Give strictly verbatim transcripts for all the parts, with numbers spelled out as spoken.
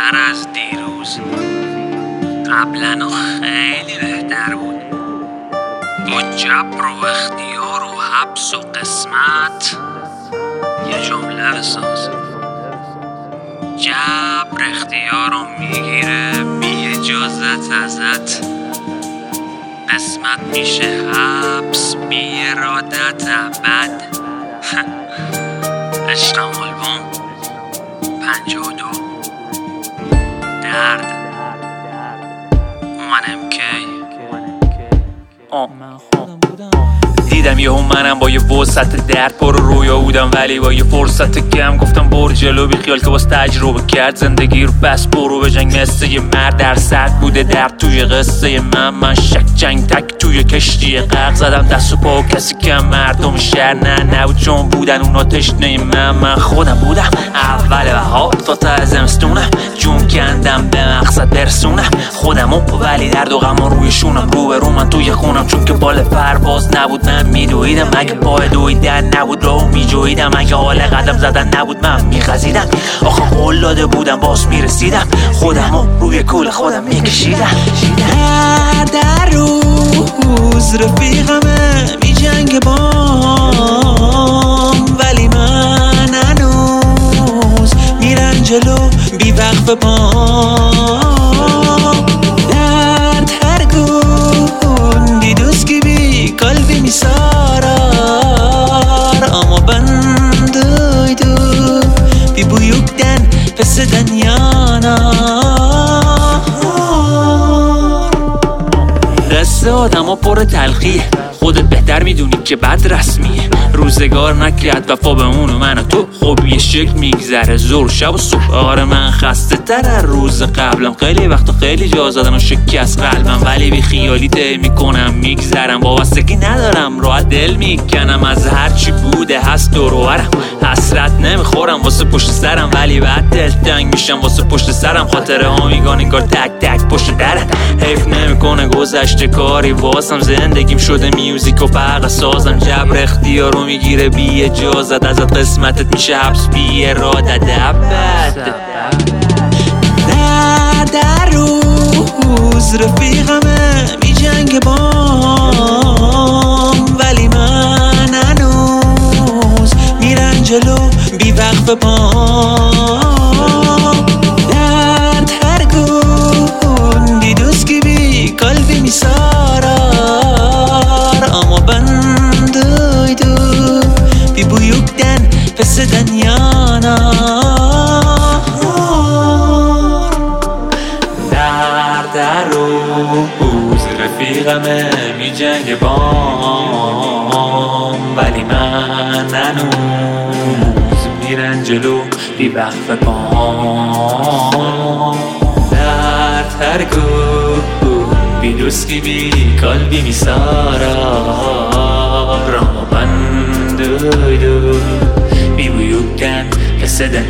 بهتر از دیروز. قبلا خیلی بهتر بود، با جبر و اختیار و حبس و قسمت. یه جمله بساز: جبر اختیار رو میگیره بی اجازت ازت، قسمت میشه حبس بی ارادت ابد. عشقم آلبوم پنجاه و دو. درد من ام کی. دیدم یهو منم با یه وسط درد پر رویا بودم، ولی با یه فرصت کم گفتم برو جلو، بی خیال که باز تجربه کرد زندگی رو، بس برو به جنگ مثل یه مرد. در سرد بوده درد توی قصه من، من شک جنگ تک توی کشتی غرق زدم دست و پا و کسی کم مردم شهر نه نبود، چون بودن اونا تشنه من. من خودم بودم اول بهار تا ته زمستونم، جون کندم به مقصد برسونم خودمو، ولی درد و غم روی شونم. رو به رو من توی خونم، چون که بال پرواز نبود من میدویدم، اگه پای دویدن نبود راهو میجویدم، اگه حال قدم زدن نبود من میخزیدم. آخه قول داده بودم باز میرسیدم، خودمو روی کول خودم میکشیدم. هر در روز رفیقمه میجنگه بام، ولی من هنوز میرم جلو بی وقف بام. درد هر گون دیدوز کی بی قلبی میسارار، ama ben duydum bir büyükten pes eden yanar. قصه آدم ها پر تلخیه، خودت بهتر میدونی که بد رسمیه. روزگار نکرد وفا به اون و من و تو، خب یه شکل میگذره زور شب و صبح. آره من خسته تر از روز قبلم، خیلی وقتا خیلی جا زدن و شکست قلبم، ولی بی خیالی ته میکنم میگذرم. وابستگی ندارم راحت دل میکنم از هرچی بوده هست دور و برم. حسرت نمیخورم واسه پشت سرم، ولی بعد دلتنگ میشم واسه پشت سرم. خاطره ها میگن انگار تک تک پشت درم، حیف نمیکنه گذشته کاری واسم. زندگیم شده میوزیک و برق سازم، جبر اختیار رو میگیره بی اجازت ازت، قسمتت میشه حبس بی ارادت ابد. در در روز رفیقمه میجنگه بام، ولی من هنوز میرم جلو بی وقف بام. درد هر گون دیدوز کی بی قلبی میسارار، ama ben duydum bir büyükten pes eden yanar. در روز رفیقمه میجنگه بام، ولی من هنوز میرم جلو بی وقف بام. درد هر گون بیدوست کی بی قلبی میسارار، ama ben duydum bir büyükten pes eden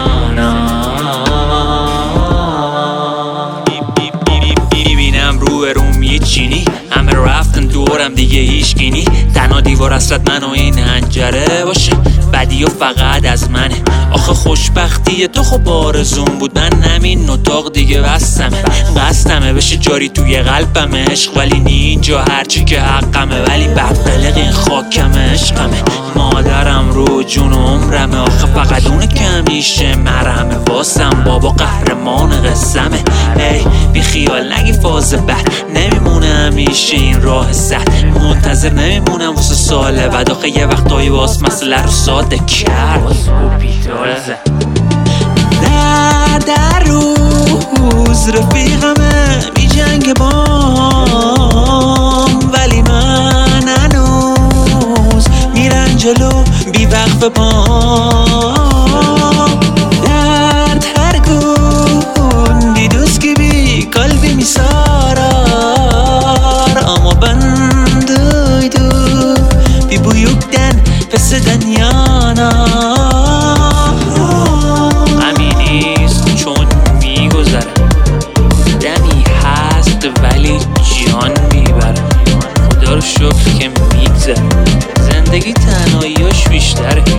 yanar. میبینم رو روم یه چینی، همه رفتن دورم دیگه هیچ گینی. تنها دیوار حسرت من و این هنجره باشه، بدی و فقط از منه. آخه خوشبختی تو خب آرزوم بود، من همین اتاق دیگه بستمه. قصدمه بشه جاری توی قلبم عشق، ولی نی اینجا هرچی که حقمه، ولی بدقلق این خاکم عشقمه. مادرم رو جون و عمرمه، آخه فقط اونه که همیشه مرهمه واسم. بابا قهرمان قصمه، ای بی خیال نگی فاز بد نمیمونه همیشه این راه سخت. منتظر نمیمونم واسه سال بعد، آخه یه وقتایی واس مسئله رو ساده کرد. در در روز رفیقمه میجنگه بام، ولی من هنوز میرم جلو بی وقف بام. درد هر گون دیدوز کی بی قلبی میسارار، ama ben duydum bir büyükten pes eden yanar. همینیست چون میگذره، دمی هست ولی جان میبره. خدا رو شکر که میگذره، زندگی تنهاییاش بیشتره.